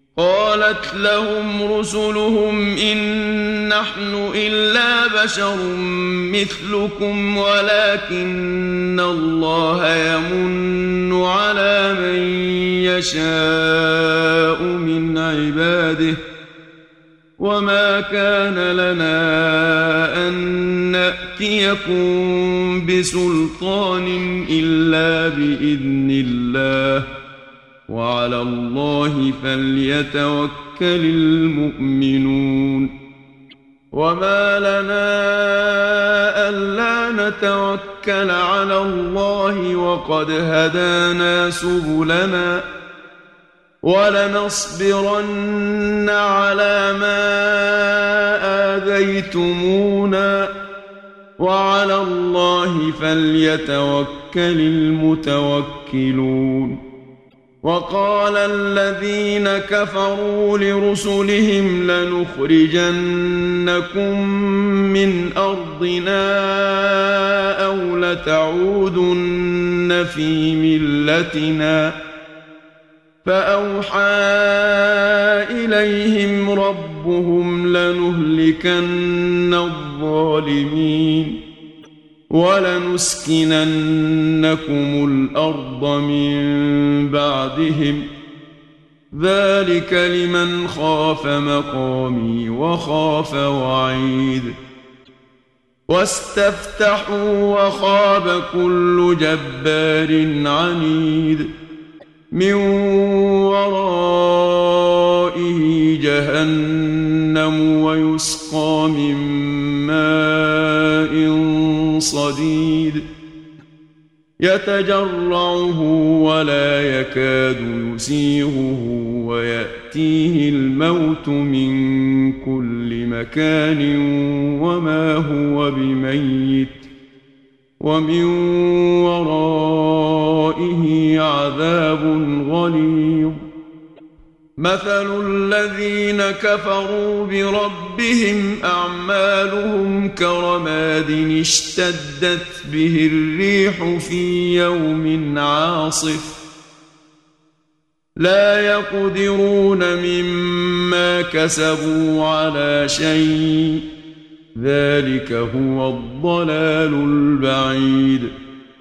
قالت لهم رسلهم إن نحن إلا بشر مثلكم ولكن الله يمن على من يشاء من عباده وما كان لنا أن نأتيكم بسلطان إلا بإذن الله وعلى الله فليتوكل المؤمنون وما لنا ألا نتوكل على الله وقد هدانا سبلنا ولنصبرن على ما آذيتمونا وعلى الله فليتوكل المتوكلون وقال الذين كفروا لرسلهم لنخرجنكم من أرضنا أو لتعودن في ملتنا فأوحى إليهم ربهم لنهلكن الظالمين ولنسكننكم الأرض من بعدهم ذلك لمن خاف مقامي وخاف وعيد واستفتحوا وخاب كل جبار عنيد من ورائه جهنم ويسقى من ماء صديد يتجرعه ولا يكاد يسيغه ويأتيه الموت من كل مكان وما هو بميت ومن ورائه عذاب غليظ مثل الذين كفروا بربهم أعمالهم كرماد اشتدت به الريح في يوم عاصف لا يقدرون مما كسبوا على شيء ذلك هو الضلال البعيد